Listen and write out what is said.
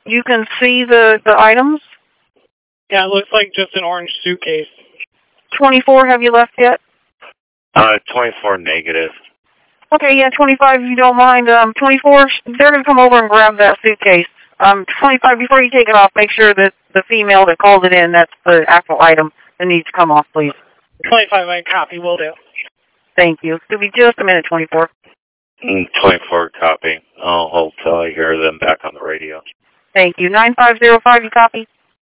You can see the items? Yeah, it looks like just an orange suitcase. 24, have you left yet? 24 negative. Okay, yeah, 25 if you don't mind. 24, they're going to come over and grab that suitcase. 25, before you take it off, make sure that the female that called it in, that's the actual item that needs to come off, please. 25, I copy, will do. Thank you. It'll be just a minute, 24. 24 copy. I'll hold till I hear them back on the radio. Thank you. 9505, you copy?